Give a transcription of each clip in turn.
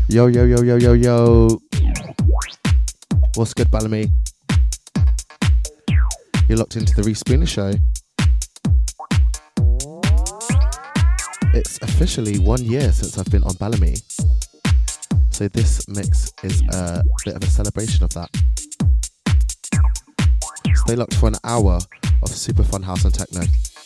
Yo, yo, yo, yo, yo, yo. What's good, Ballamy? You're locked into the Reese Spooner Show. It's officially 1 year since I've been on Ballamy. So this mix is a bit of a celebration of that. Stay locked for an hour of super fun house and techno.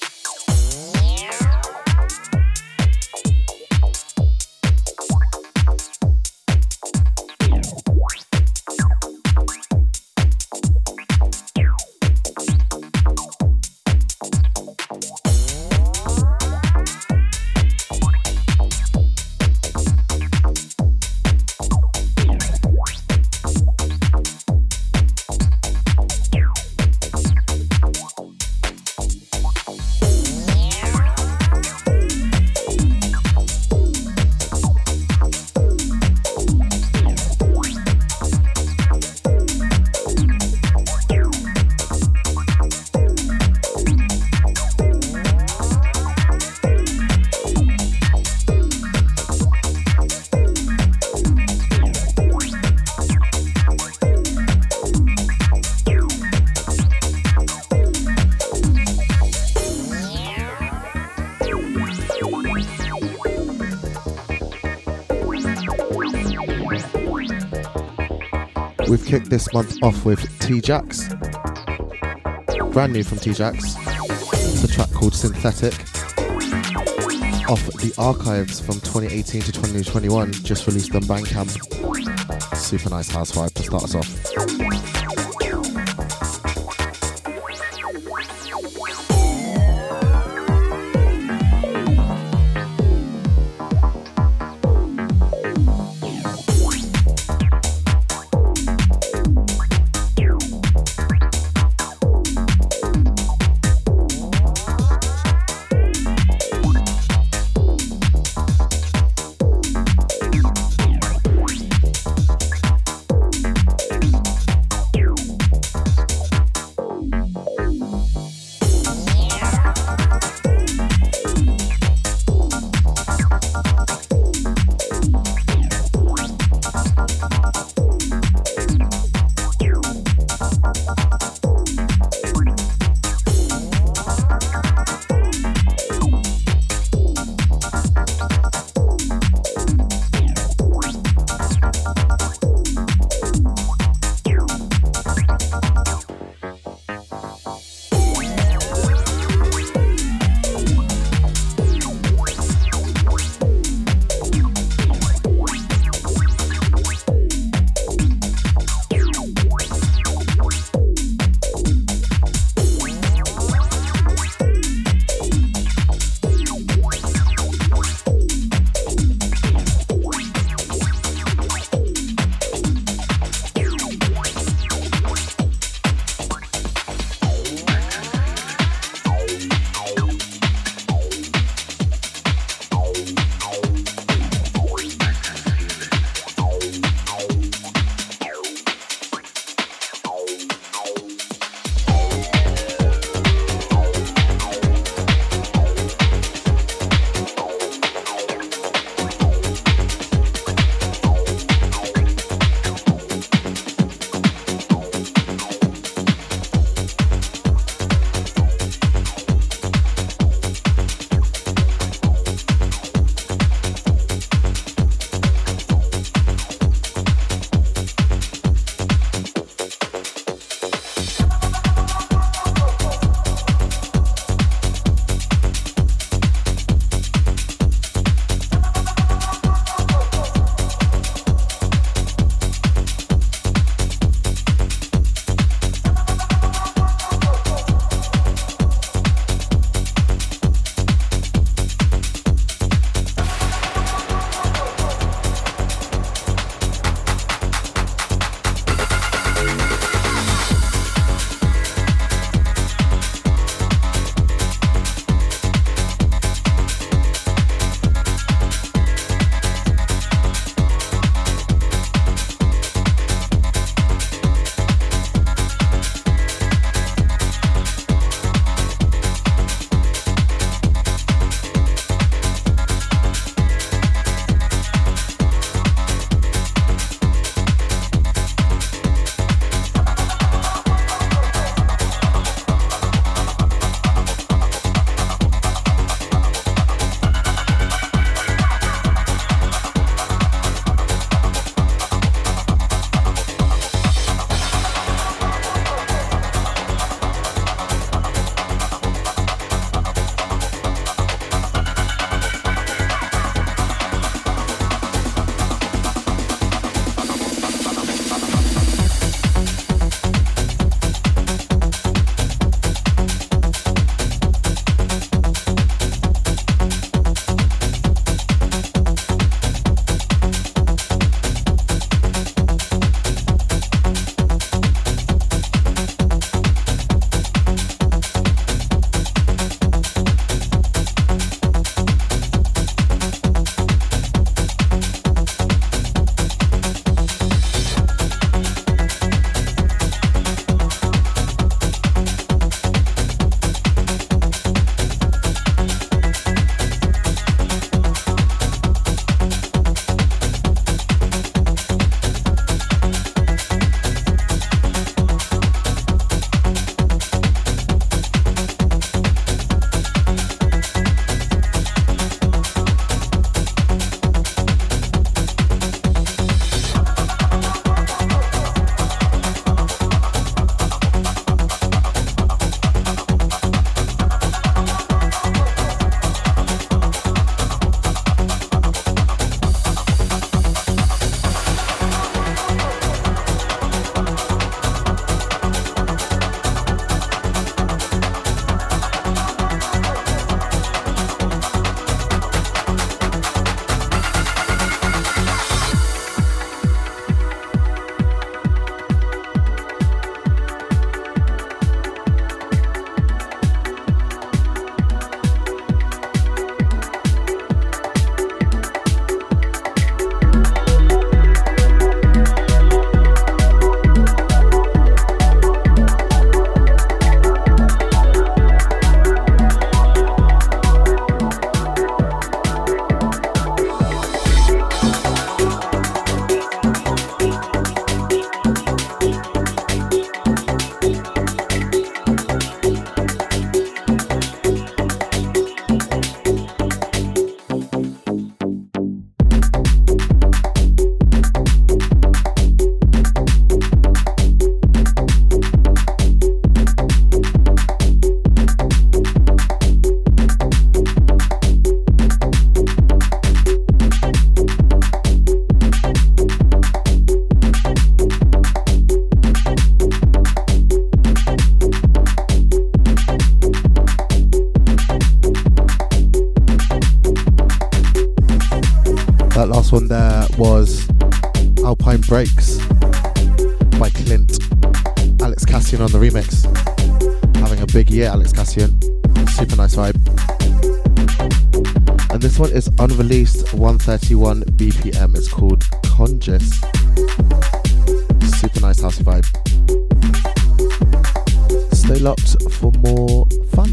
We've kicked this month off with T-Jax. Brand new from T-Jax. It's a track called Synthetic. Off the archives from 2018 to 2021, just released on Bandcamp. Super nice house vibe to start us off. That last one there was Alpine Breaks by Clint. Alex Cassian on the remix. Having a big year, Alex Cassian. Super nice vibe. And this one is unreleased, 131 BPM. It's called Conjus. Super nice house vibe. Stay locked for more fun.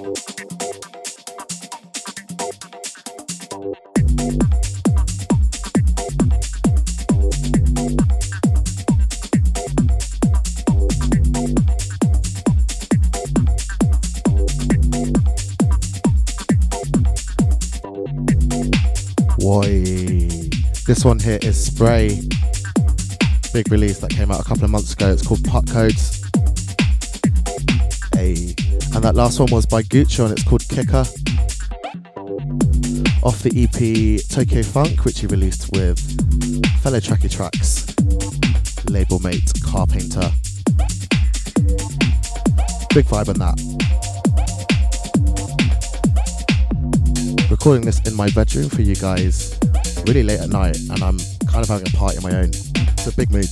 This one here is Spray. Big release that came out a couple of months ago. It's called Pot Codes. Hey. And that last one was by Gucci and it's called Kicker. Off the EP Tokyo Funk, which he released with fellow Tracky Tracks label mate Carpainter. Big vibe on that. Recording this in my bedroom for you guys really late at night, and I'm kind of having a party on my own. It's a big mood.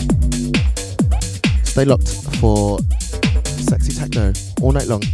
Stay locked for sexy techno all night long.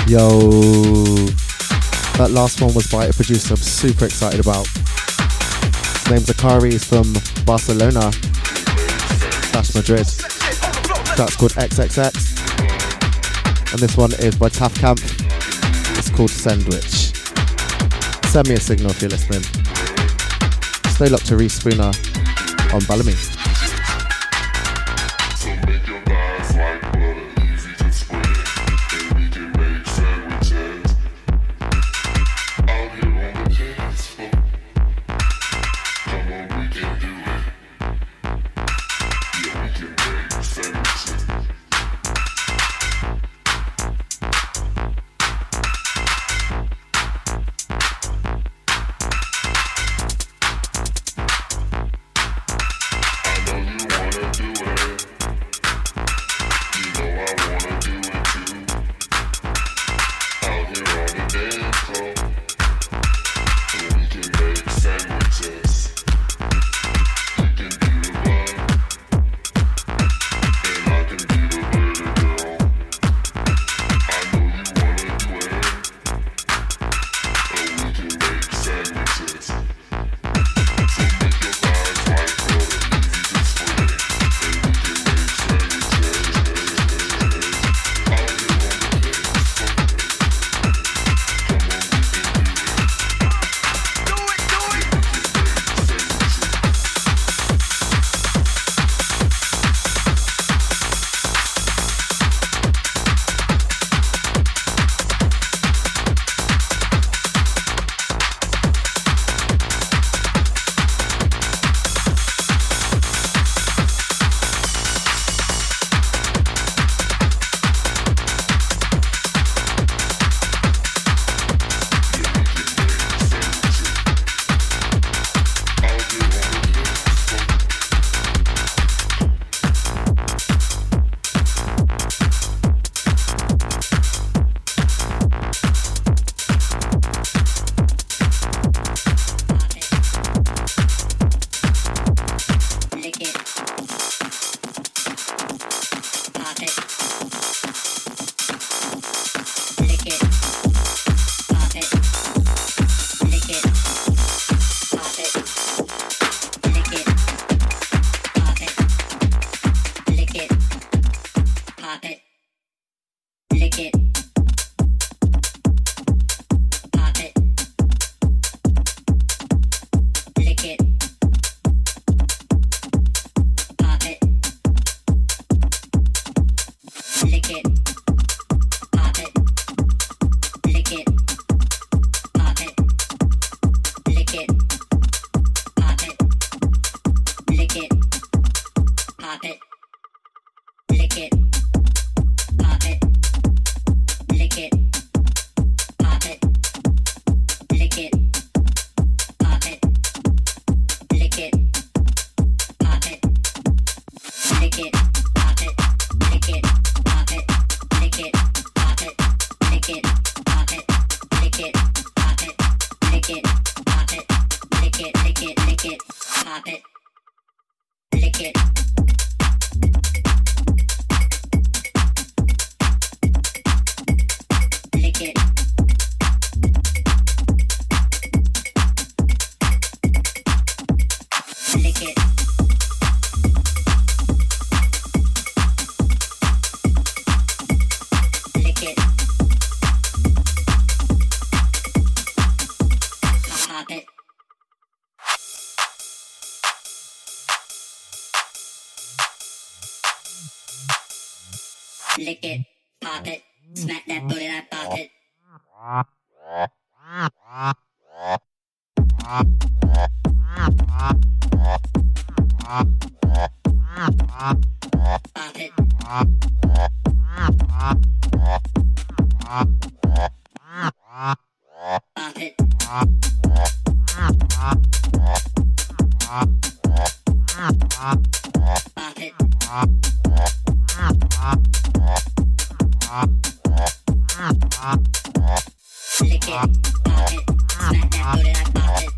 Yo, that last one was by a producer I'm super excited about. His name's Akari, he's from Barcelona / Madrid. That's called XXX. And this one is by Taf Camp. It's called Sandwich. Send me a signal if you're listening. Stay locked to Reese Spooner on Bellamy. Lick it, pop it, smack that booty, that pop it. Pop it. Pop it. Pop it. Lick it, pop it, smack that booty like pop it.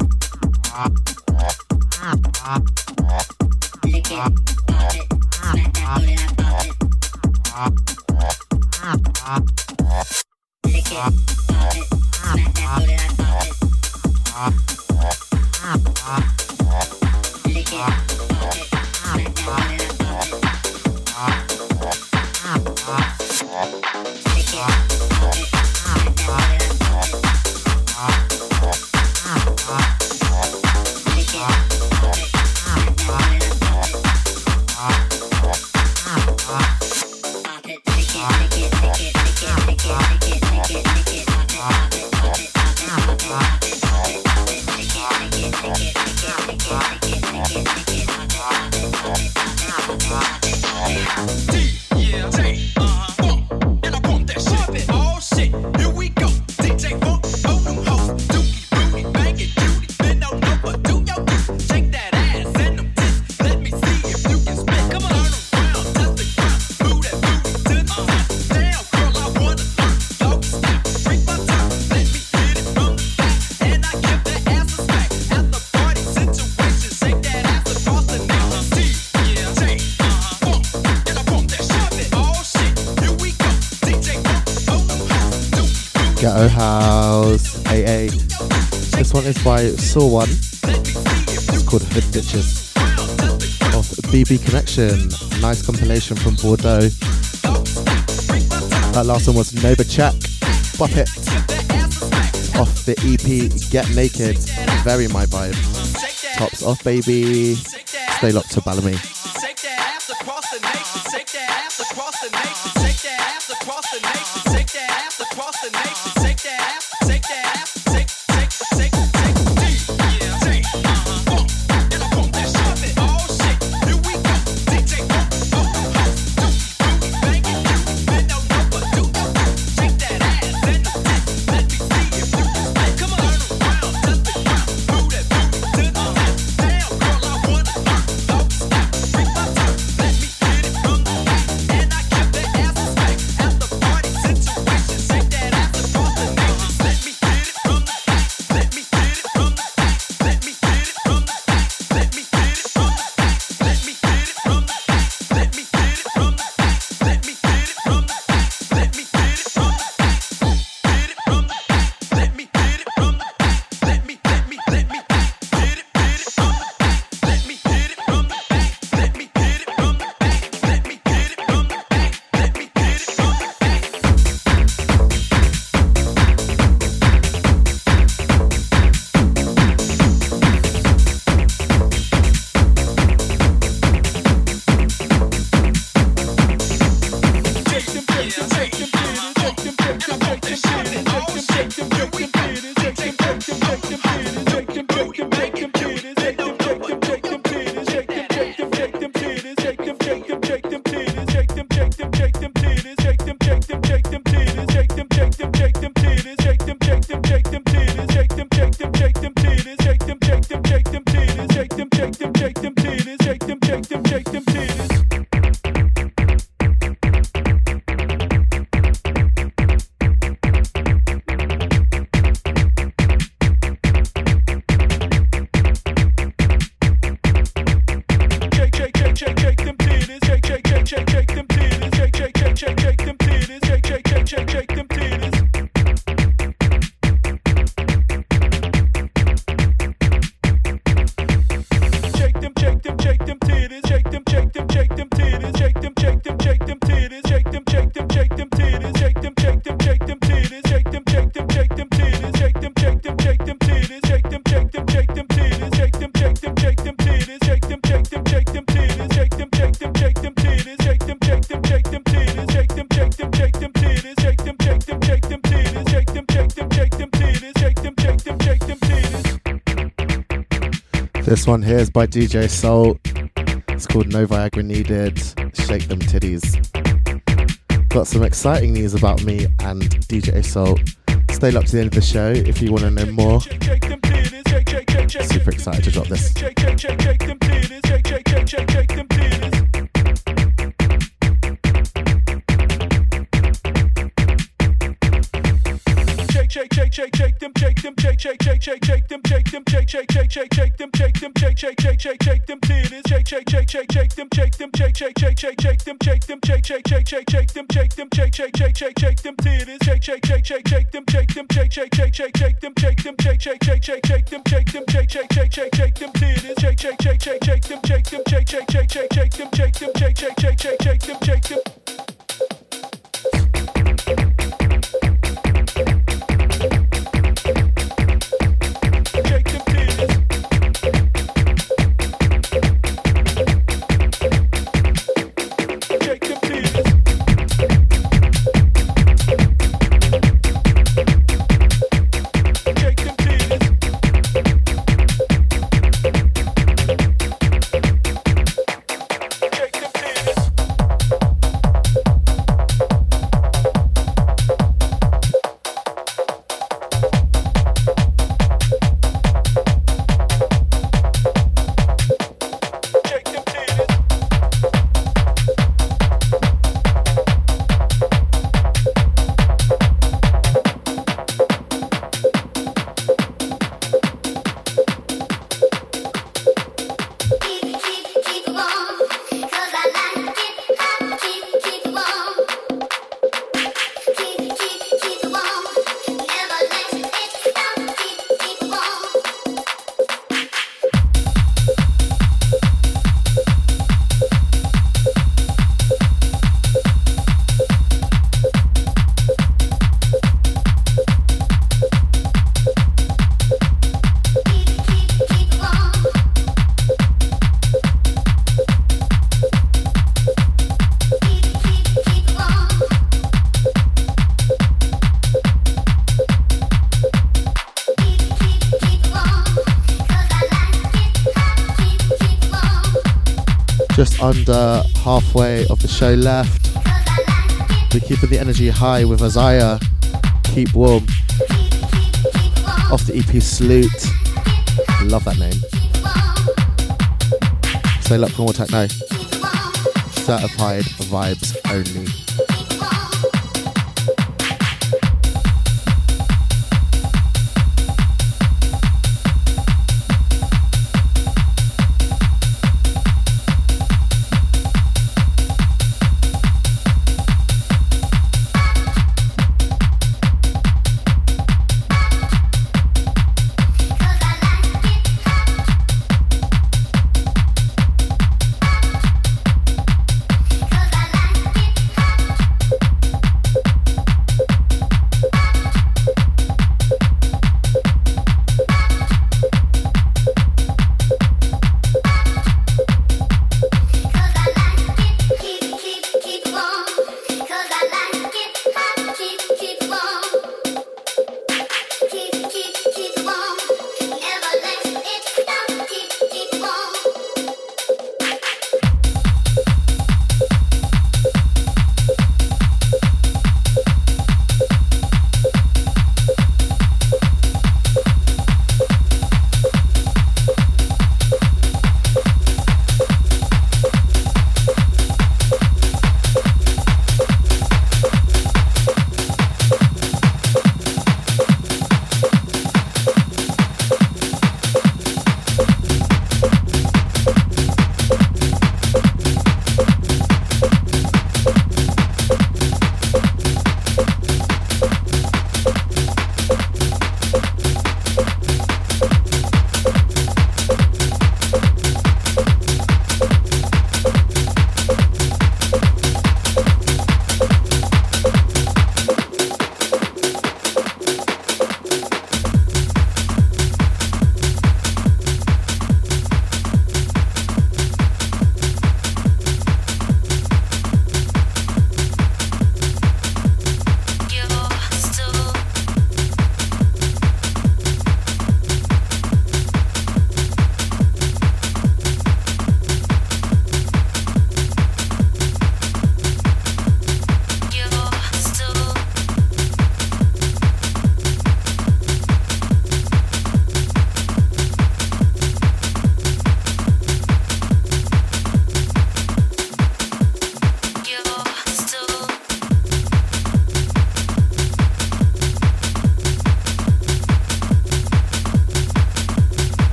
Lick it, pop it, smack that booty like pop it. Lick Ghetto House, AA. This one is by Saw One. It's called Hood Bitches. Of BB Connection. Nice compilation from Bordeaux. That last one was Nova Check, Bop It. Off the EP Get Naked. Very my vibe. Tops off, baby. Stay locked to Bellamy. This one here is by DJ Soul. It's called No Viagra Needed. Shake them titties. Got some exciting news about me and DJ Soul. Stay up to the end of the show if you want to know more. Super excited to drop this. Just under halfway of the show left. We're keeping the energy high with Isaiah. Keep warm. Off the EP Salute. Love that name. Stay locked for more techno. Certified vibes only.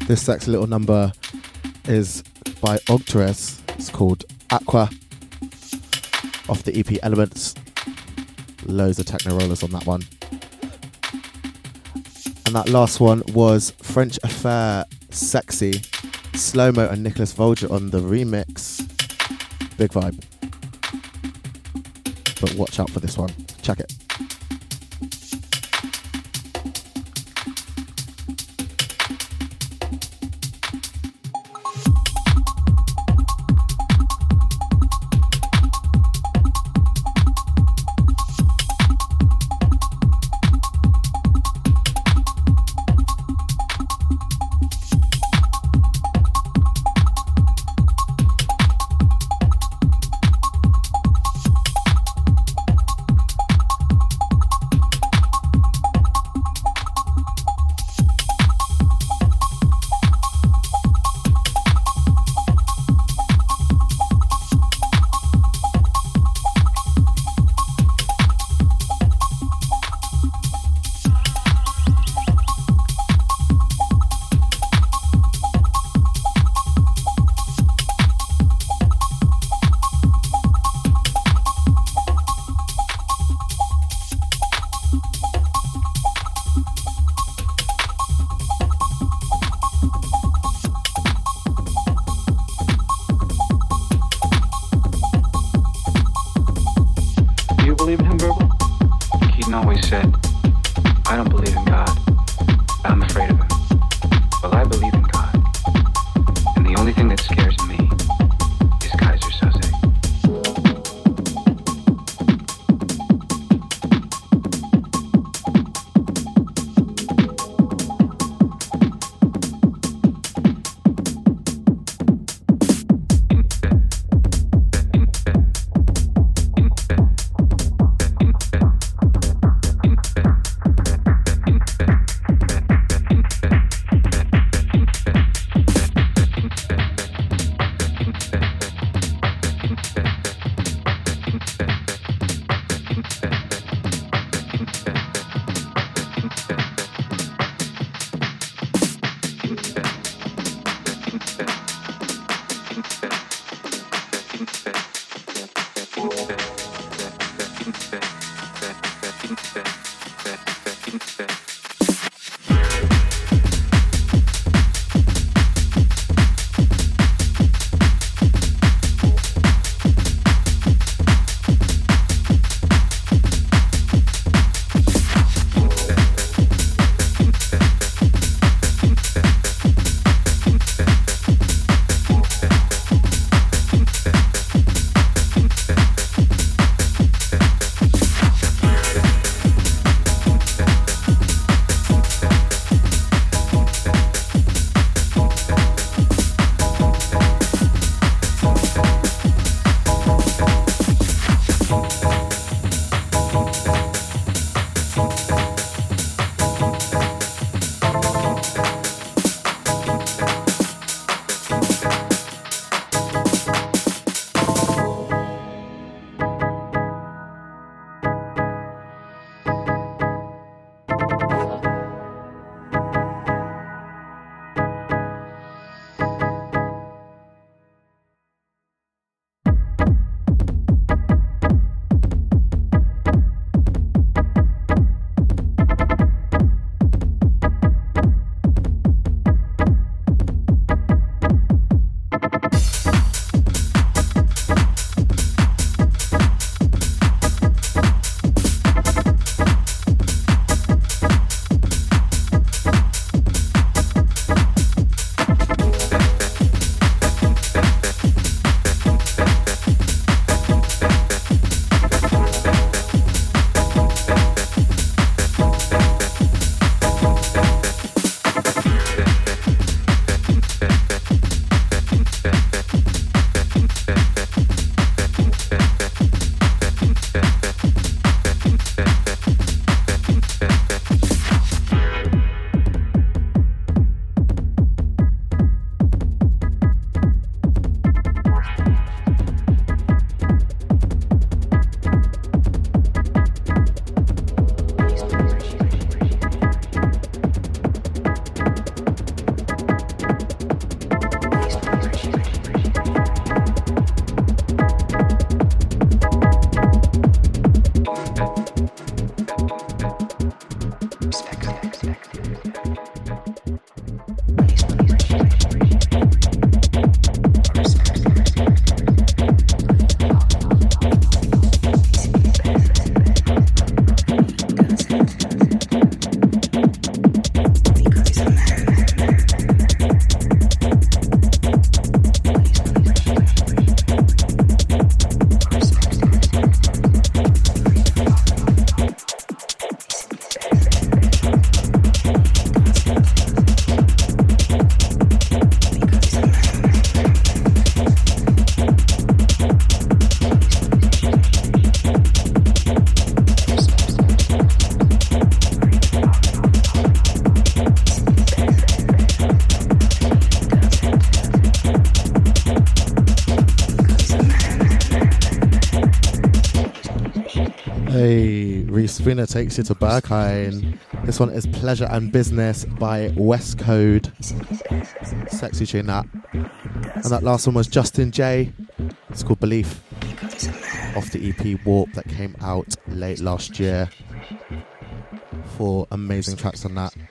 This sexy little number is by Ogtres. It's called Aqua, off the EP Elements. Loads of techno rollers on that one. And that last one was French Affair, Sexy, Slow-Mo and Nicholas Volger on the remix. Big vibe. But watch out for this one. Check it. Hey, Reese Spooner takes you to Berkine. This one is Pleasure and Business by West Code. Sexy tune that. And that last one was Justin J. It's called Belief. Off the EP Warp that came out late last year. 4 amazing tracks on that.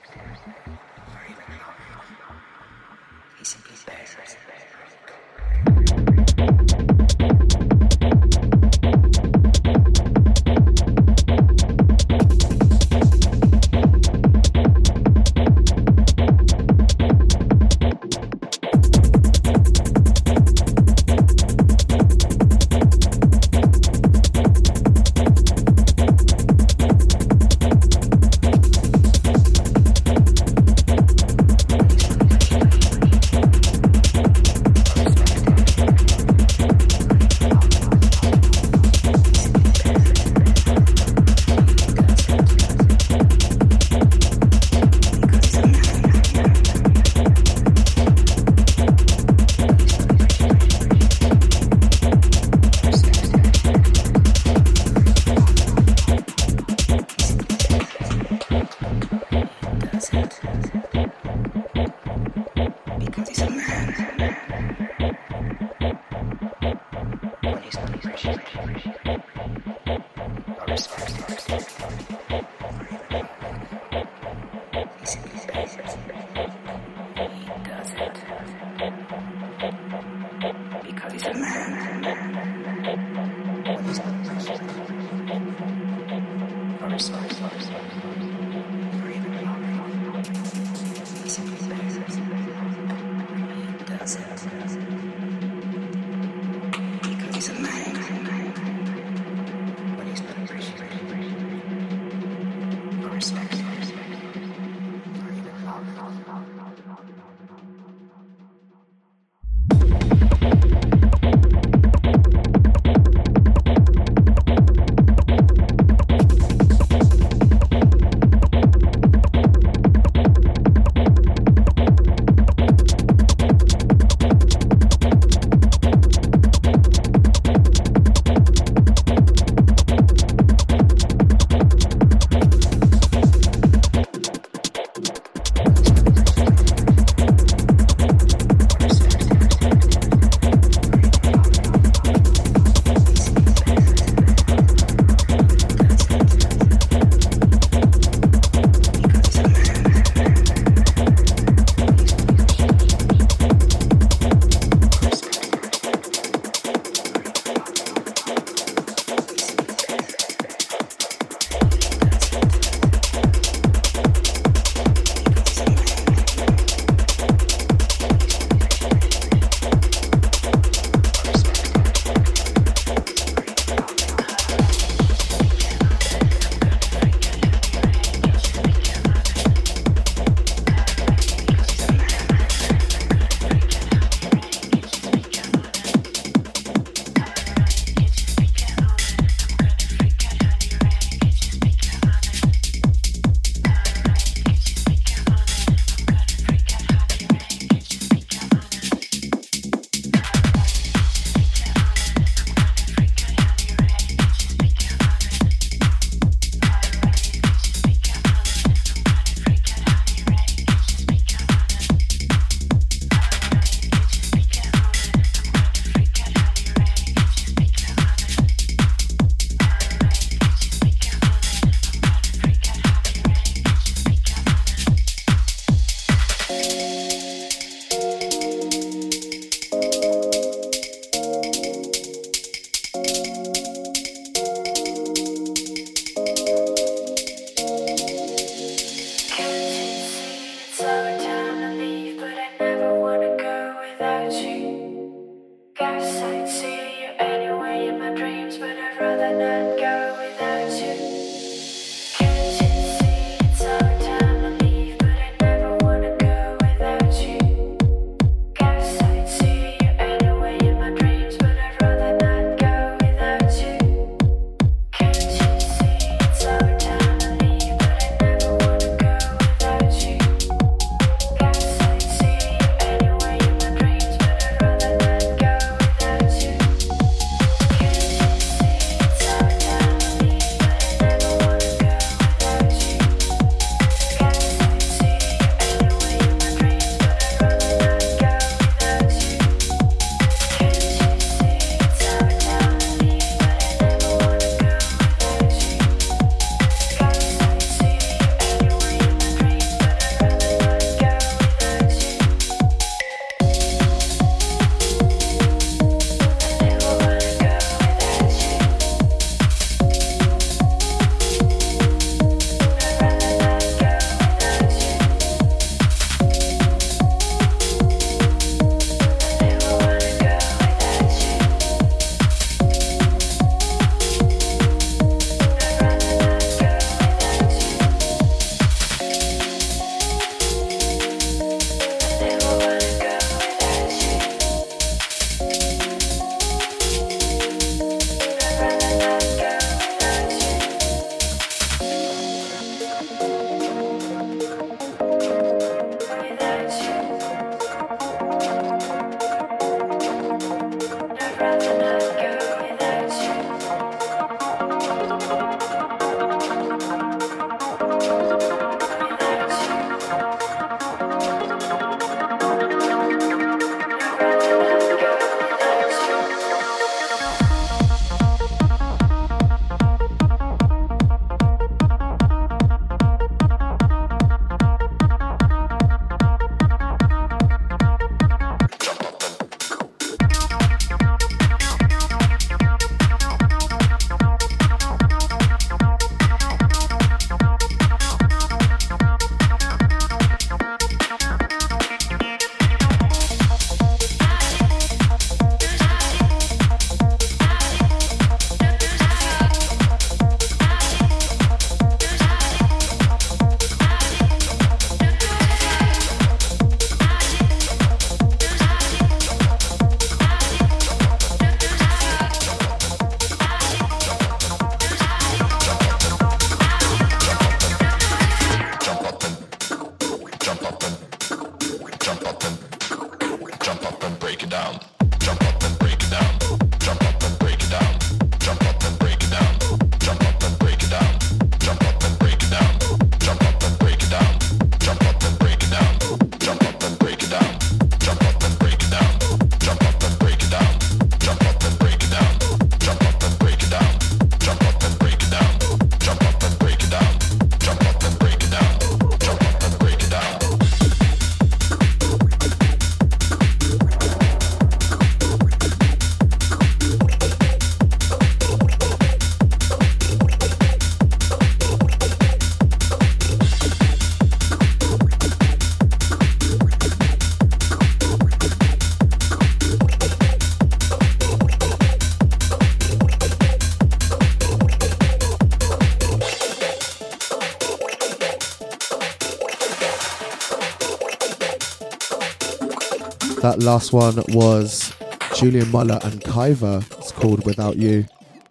That last one was Julian Muller and Kaiva. It's called Without You.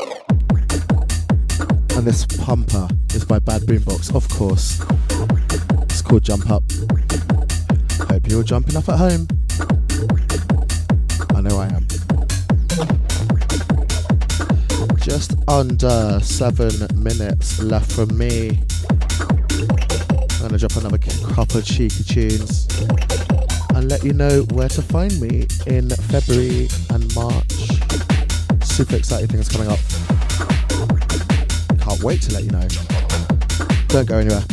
And this pumper is by Bad Boombox, of course. It's called Jump Up. Hope you're jumping up at home. I know I am. Just under 7 minutes left from me. I'm going to drop another couple of cheeky tunes and let you know where to find me in February and March. Super exciting things coming up. Can't wait to let you know. Don't go anywhere.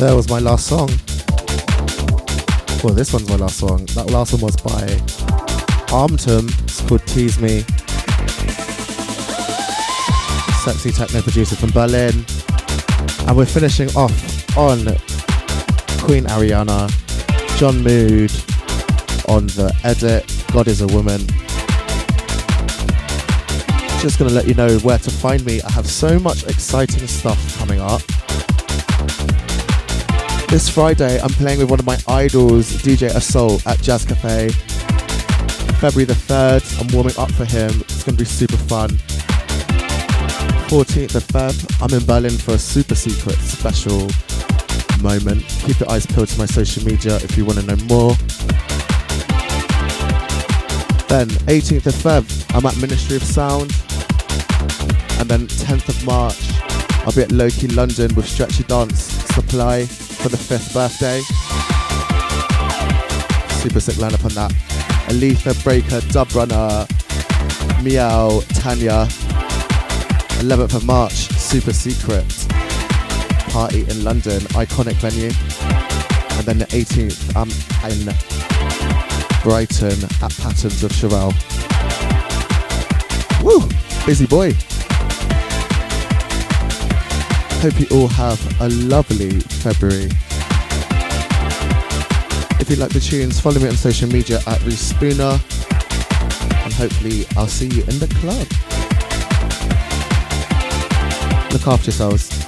There was my last song. Well, this one's my last song. That last one was by Armtum. It's called Tease Me. Sexy techno producer from Berlin. And we're finishing off on Queen Ariana, John Mood on the edit, God is a Woman. Just gonna let you know where to find me. I have so much exciting stuff coming up. This Friday, I'm playing with one of my idols, DJ Assault, at Jazz Cafe. February the 3rd, I'm warming up for him. It's going to be super fun. 14th of Feb, I'm in Berlin for a super secret special moment. Keep your eyes peeled to my social media if you want to know more. Then, 18th of Feb, I'm at Ministry of Sound. And then 10th of March, I'll be at Loki London with Stretchy Dance Supply for the 5th birthday. Super sick lineup on that. Aletha, Breaker, Dub Runner, Meow, Tanya. 11th of March, super secret party in London, iconic venue. And then the 18th, I'm in Brighton at Patterns of Chevelle. Woo! Busy boy. Hope you all have a lovely February. If you like the tunes, follow me on social media at Reese Spooner, and hopefully I'll see you in the club. Look after yourselves.